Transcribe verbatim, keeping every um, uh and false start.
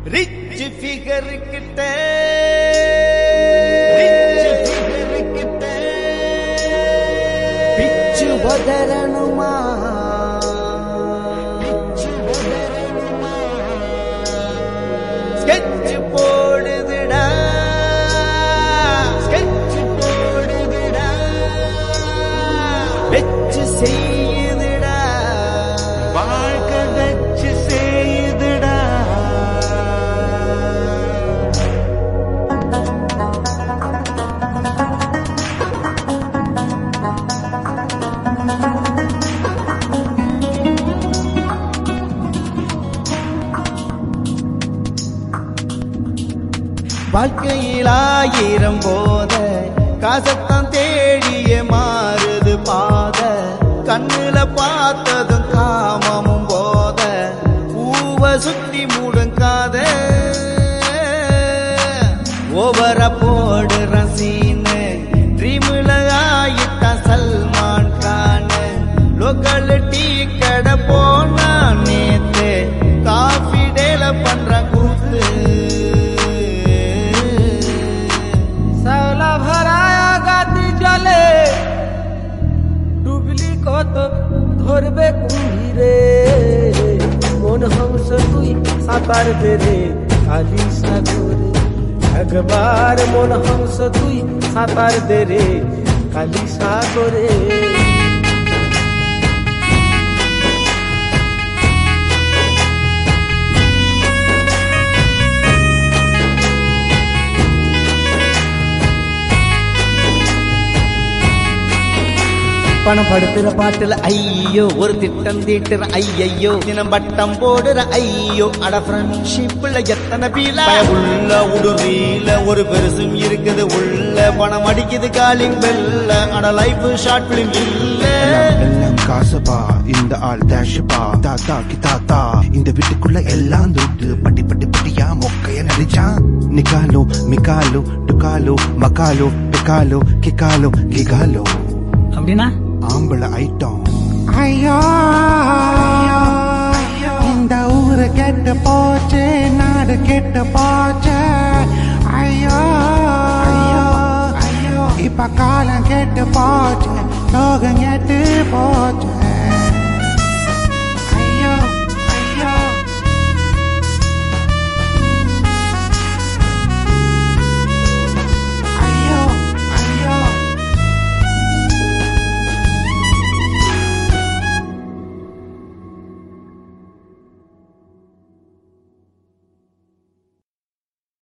rich figure கிட்ட rich figure கிட்ட பிச்சு வதரணுமா பிச்சு வதரணுமா ஸ்கெட்ச் போடுதுடா ஸ்கெட்ச் போடுதுடா வெச்சு செய்யுதுடா வாழ்க்கை வெச்சு செய்யுதுடா வாழ்க்கையில் ஆயிரம் போத காசத்தான் தேடிய மாறுது பாத கண்ணுல பார்த்ததும் காமமும் போத பூவ சுத்தி முடுங்காத ஓவர போடு ரசீனு ட்ரீம்ல ஆயிட்டா சல்மான் கான் லோக்கல் டீ கடை போனா நேத்து காஃபி டேல பண்ற கூத்து ধরবে কুম্ভীরে মন হংস তুই সাঁতার দে রে কালী সাগরে একবার মন হংস তুই সাঁতার দে রে কালী সাগরে பணம் படுத்துற பாட்டுல ஐயோ ஒரு திட்டம் தீட்டுற ஐயோ தினம் பட்டம் போடுற ஐயோ அட ஃப்ரெண்ட்ஷிப்ல எத்தனை பீல உள்ள உடுறீல ஒரு பெருசும் இருக்குது உள்ள பணம் அடிக்குது காலிங் பெல்ல அட லைஃப் ஷார்ட் பிலிம் இல்ல எல்லாம் காசுபா இந்த ஆள் டேஷபா தாத்தா கி தாத்தா இந்த வீட்டுக்குள்ள எல்லாம் துட்டு பட்டி பட்டி பட்டியா மொக்கைய நடிச்சான் நிக்காலோ மிக்காலோ டுக்காலோ மக்காலோ பிக்காலோ கிக்காலோ கிகாலோ அப்படின்னா ஆம்பளை ஐட்டம் ஐயோ இந்த ஊரு கெட்டு போச்சு நாடு கெட்டு போச்சு ஐயோ இப்ப காலம் கெட்டு போச்சு லோகம் கெட்டு போச்சு